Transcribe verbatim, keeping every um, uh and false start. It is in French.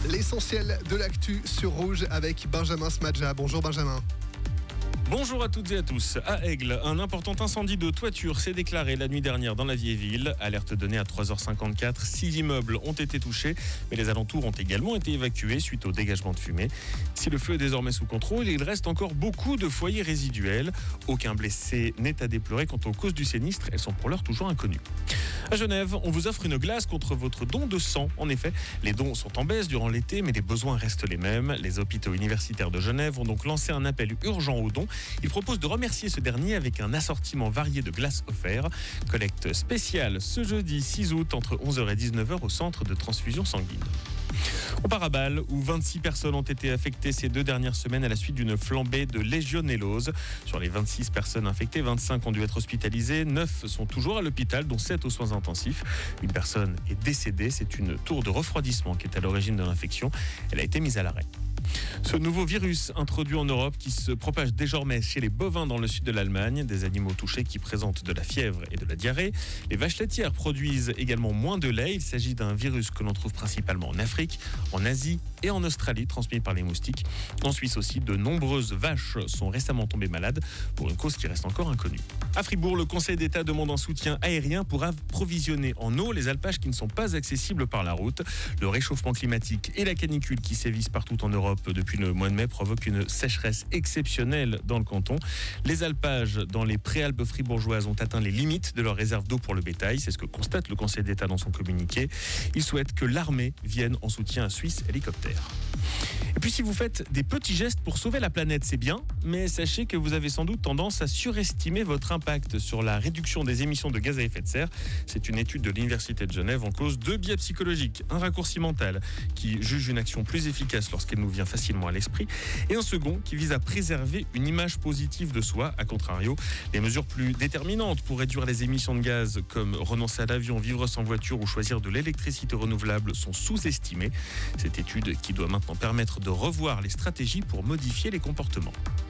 L'essentiel de l'actu sur Rouge avec Benjamin Smadja. Bonjour Benjamin. Bonjour à toutes et à tous. À Aigle, un important incendie de toiture s'est déclaré la nuit dernière dans la vieille ville. Alerte donnée à trois heures cinquante-quatre. Six immeubles ont été touchés, mais les alentours ont également été évacués suite au dégagement de fumée. Si le feu est désormais sous contrôle, il reste encore beaucoup de foyers résiduels. Aucun blessé n'est à déplorer. Quant aux causes du sinistre, elles sont pour l'heure toujours inconnues. À Genève, on vous offre une glace contre votre don de sang. En effet, les dons sont en baisse durant l'été, mais les besoins restent les mêmes. Les hôpitaux universitaires de Genève ont donc lancé un appel urgent aux dons. Ils proposent de remercier ce dernier avec un assortiment varié de glaces offerts. Collecte spéciale ce jeudi six août entre onze heures et dix-neuf heures au centre de transfusion sanguine. On part à Bâle, où vingt-six personnes ont été affectées ces deux dernières semaines à la suite d'une flambée de légionellose. Sur les vingt-six personnes infectées, vingt-cinq ont dû être hospitalisées, neuf sont toujours à l'hôpital, dont sept aux soins intensifs. Une personne est décédée, c'est une tour de refroidissement qui est à l'origine de l'infection. Elle a été mise à l'arrêt. Ce nouveau virus introduit en Europe qui se propage désormais chez les bovins dans le sud de l'Allemagne, des animaux touchés qui présentent de la fièvre et de la diarrhée. Les vaches laitières produisent également moins de lait. Il s'agit d'un virus que l'on trouve principalement en Afrique, en Asie et en Australie, transmis par les moustiques. En Suisse aussi, de nombreuses vaches sont récemment tombées malades pour une cause qui reste encore inconnue. À Fribourg, le Conseil d'État demande un soutien aérien pour approvisionner en eau les alpages qui ne sont pas accessibles par la route. Le réchauffement climatique et la canicule qui sévissent partout en Europe depuis le mois de mai provoquent une sécheresse exceptionnelle dans le canton. Les alpages dans les préalpes fribourgeoises ont atteint les limites de leur réserve d'eau pour le bétail. C'est ce que constate le Conseil d'État dans son communiqué. Il souhaite que l'armée vienne en soutien à Suisse Hélicoptère. Et puis si vous faites des petits gestes pour sauver la planète, c'est bien, mais sachez que vous avez sans doute tendance à surestimer votre impact sur la réduction des émissions de gaz à effet de serre. C'est une étude de l'Université de Genève en cause deux biais psychologiques. Un raccourci mental qui juge une action plus efficace lorsqu'elle nous vient facilement à l'esprit, et un second qui vise à préserver une image positive de soi. A contrario, les mesures plus déterminantes pour réduire les émissions de gaz, comme renoncer à l'avion, vivre sans voiture ou choisir de l'électricité renouvelable, sont sous-estimées. Cette étude qui doit maintenant permettre de revoir les stratégies pour modifier les comportements.